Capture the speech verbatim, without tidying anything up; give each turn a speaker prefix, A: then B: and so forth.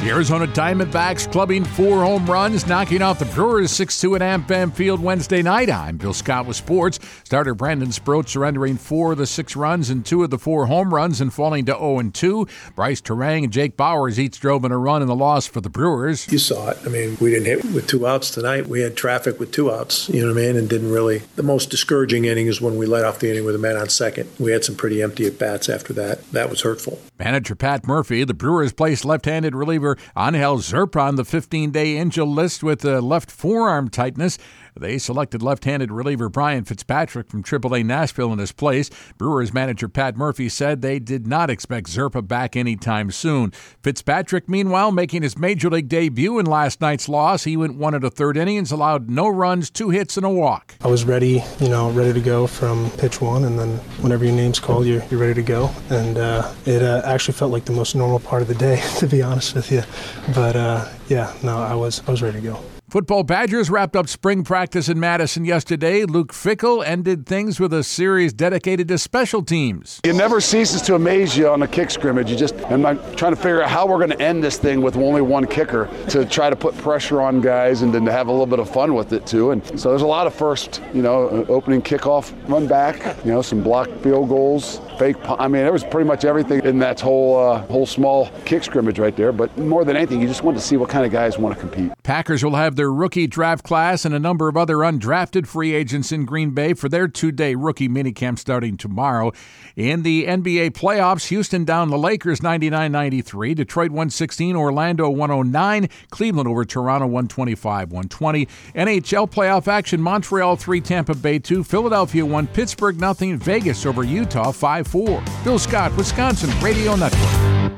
A: The Arizona Diamondbacks clubbing four home runs, knocking off the Brewers six two at AmFam Field Wednesday night. I'm Bill Scott with sports. Starter Brandon Sproat surrendering four of the six runs and two of the four home runs and falling to oh and two. Bryce Terang and Jake Bauers each drove in a run in the loss for the Brewers.
B: You saw it. I mean, we didn't hit with two outs tonight. We had traffic with two outs, you know what I mean, and didn't really. The most discouraging inning is when we let off the inning with a man on second. We had some pretty empty at-bats after that. That was hurtful.
A: Manager Pat Murphy, the Brewers placed left-handed reliever Angel Zerpa on the fifteen-day injured list with a left forearm tightness. They selected left-handed reliever Brian Fitzpatrick from triple A Nashville in his place. Brewers manager Pat Murphy said they did not expect Zerpa back anytime soon. Fitzpatrick, meanwhile, making his major league debut in last night's loss. He went one and a third innings, allowed no runs, two hits, and a walk.
C: I was ready, you know, ready to go from pitch one, and then whenever your name's called, you're, you're ready to go. And uh, it uh, actually felt like the most normal part of the day, to be honest with you. But uh, yeah, no, I was I was ready to go.
A: Football Badgers wrapped up spring practice in Madison yesterday. Luke Fickell ended things with a series dedicated to special teams.
D: It never ceases to amaze you on a kick scrimmage. You just, I'm trying to figure out how we're going to end this thing with only one kicker to try to put pressure on guys and then to have a little bit of fun with it too. And so there's a lot of first, you know, opening kickoff, run back, you know, some blocked field goals, fake. I mean, there was pretty much everything in that whole uh, whole small kick scrimmage right there. But more than anything, you just want to see what kind of guys want to compete.
A: Packers will have their rookie draft class and a number of other undrafted free agents in Green Bay for their two-day rookie minicamp starting tomorrow. In the N B A playoffs, Houston down the Lakers ninety-nine ninety-three, Detroit one sixteen, Orlando one oh nine, Cleveland over Toronto one twenty-five one twenty. N H L playoff action, Montreal three, Tampa Bay two, Philadelphia one, Pittsburgh nothing, Vegas over Utah five four. Bill Scott, Wisconsin Radio Network.